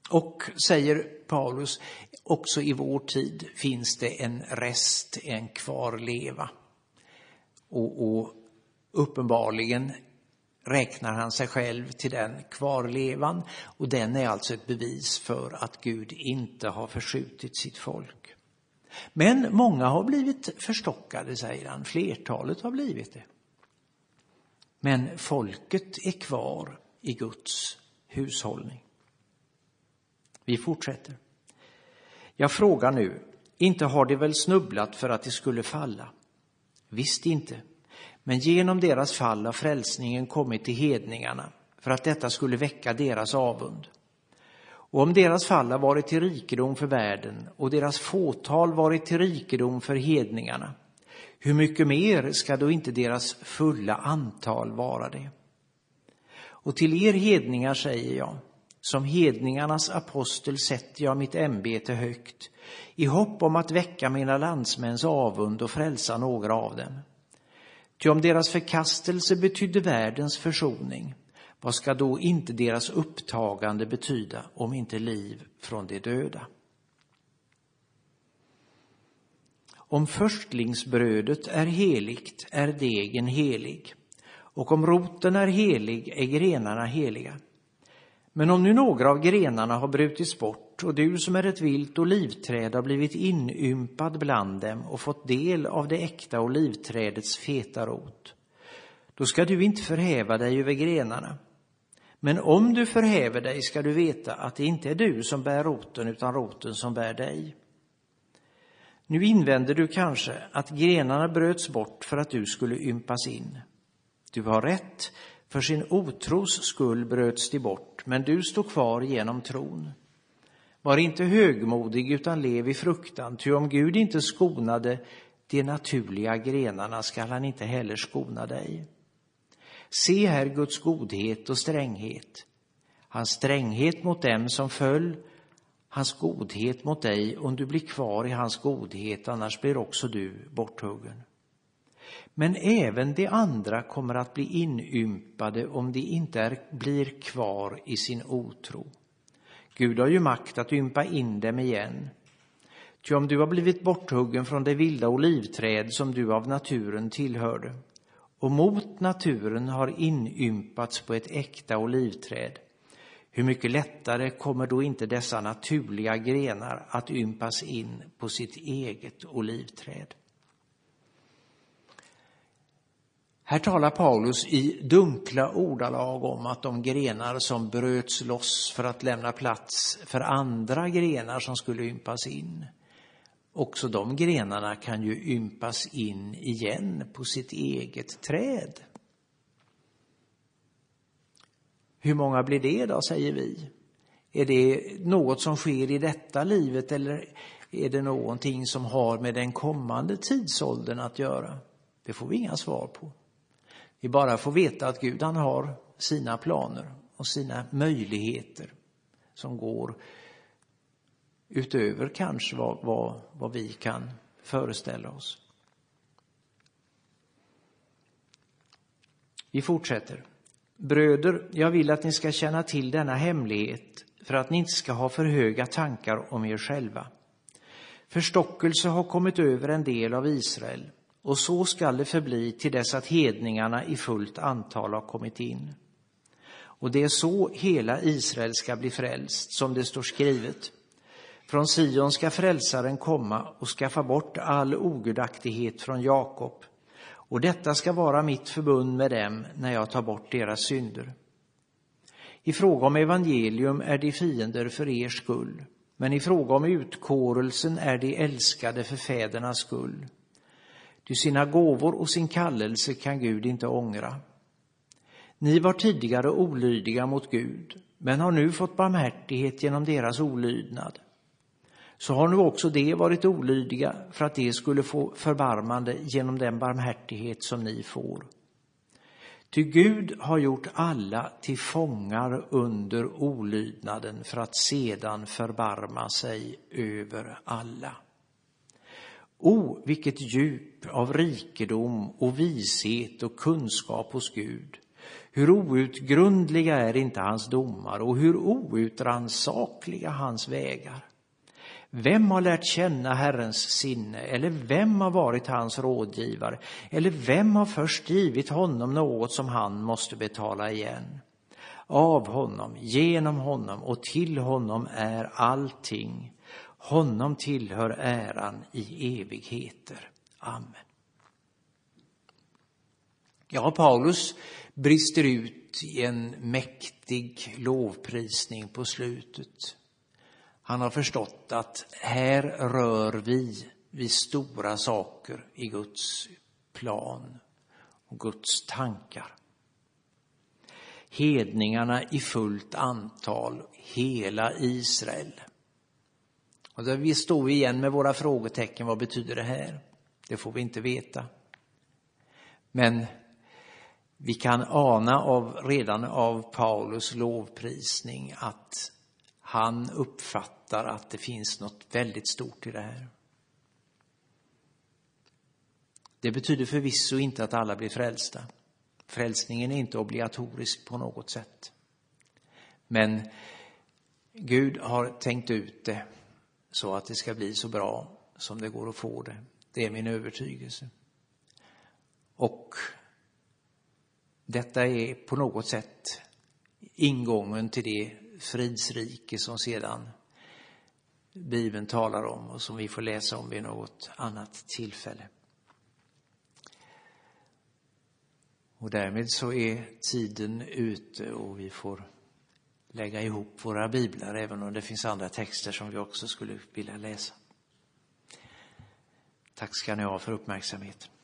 Och säger Paulus, också i vår tid finns det en rest, en kvarleva. Och uppenbarligen räknar han sig själv till den kvarlevan. Och den är alltså ett bevis för att Gud inte har förskjutit sitt folk. Men många har blivit förstockade, säger han. Flertalet har blivit det. Men folket är kvar i Guds hushållning. Vi fortsätter. Jag frågar nu, inte har de väl snubblat för att de skulle falla? Visst inte. Men genom deras fall har frälsningen kommit till hedningarna för att detta skulle väcka deras avund. Och om deras fall har varit till rikedom för världen och deras fåtal varit till rikedom för hedningarna, hur mycket mer ska då inte deras fulla antal vara det? Och till er hedningar säger jag, som hedningarnas apostel sätter jag mitt ämbete högt, i hopp om att väcka mina landsmäns avund och frälsa några av dem. Ty om deras förkastelse betydde världens försoning, vad ska då inte deras upptagande betyda om inte liv från de döda? Om förstlingsbrödet är heligt är degen helig, och om roten är helig är grenarna heliga. Men om nu några av grenarna har brutits bort och du som är ett vilt olivträd har blivit inympad bland dem och fått del av det äkta olivträdets feta rot, då ska du inte förhäva dig över grenarna. Men om du förhäver dig ska du veta att det inte är du som bär roten utan roten som bär dig. Nu invänder du kanske att grenarna bröts bort för att du skulle ympas in. Du har rätt, för sin otros skull bröts de bort, men du står kvar genom tron. Var inte högmodig utan lev i fruktan, ty om Gud inte skonade de naturliga grenarna skall han inte heller skona dig. Se här Guds godhet och stränghet. Hans stränghet mot dem som föll, hans godhet mot dig om du blir kvar i hans godhet, annars blir också du borthuggen. Men även de andra kommer att bli inympade om de inte blir kvar i sin otro. Gud har ju makt att ympa in dem igen. Ty om du har blivit borthuggen från det vilda olivträd som du av naturen tillhörde, och mot naturen har inympats på ett äkta olivträd, hur mycket lättare kommer då inte dessa naturliga grenar att ympas in på sitt eget olivträd? Här talar Paulus i dunkla ordalag om att de grenar som bröts loss för att lämna plats för andra grenar som skulle ympas in, också de grenarna kan ju ympas in igen på sitt eget träd. Hur många blir det då, säger vi? Är det något som sker i detta livet eller är det någonting som har med den kommande tidsåldern att göra? Det får vi inga svar på. Vi bara får veta att Gud han har sina planer och sina möjligheter som går utöver kanske vad vi kan föreställa oss. Vi fortsätter. Bröder, jag vill att ni ska känna till denna hemlighet för att ni inte ska ha för höga tankar om er själva. Förstockelse har kommit över en del av Israel, och så skall det förbli till dess att hedningarna i fullt antal har kommit in. Och det är så hela Israel ska bli frälst, som det står skrivet. Från Sion ska frälsaren komma och skaffa bort all ogudaktighet från Jakob. Och detta ska vara mitt förbund med dem när jag tar bort deras synder. I fråga om evangelium är de fiender för er skull, men i fråga om utkårelsen är de älskade för fädernas skull. Ty sina gåvor och sin kallelse kan Gud inte ångra. Ni var tidigare olydiga mot Gud, men har nu fått barmhärtighet genom deras olydnad. Så har nu också de varit olydiga för att de skulle få förbarmande genom den barmhärtighet som ni får. Ty Gud har gjort alla till fångar under olydnaden för att sedan förbarma sig över alla. Vilket djup av rikedom och vishet och kunskap hos Gud, Hur outgrundliga är inte hans domar och hur outrannsakliga hans vägar. Vem har lärt känna Herrens sinne, eller vem har varit hans rådgivare, eller vem har först givit honom något som han måste betala igen? Av honom, genom honom och till honom är allting. Honom tillhör äran i evigheter. Amen. Ja, Paulus brister ut i en mäktig lovprisning på slutet. Han har förstått att här rör vi vid stora saker i Guds plan och Guds tankar. Hedningarna i fullt antal, hela Israel. Och där vi står igen med våra frågetecken, vad betyder det här? Det får vi inte veta. Men vi kan ana redan av Paulus lovprisning att han uppfattar att det finns något väldigt stort i det här. Det betyder förvisso inte att alla blir frälsta. Frälsningen är inte obligatorisk på något sätt. Men Gud har tänkt ut det så att det ska bli så bra som det går att få det. Det är min övertygelse. Och detta är på något sätt ingången till det fridsrike som sedan Bibeln talar om och som vi får läsa om vid något annat tillfälle. Och därmed så är tiden ute och vi får lägga ihop våra biblar, även om det finns andra texter som vi också skulle vilja läsa. Tack ska ni ha för uppmärksamheten.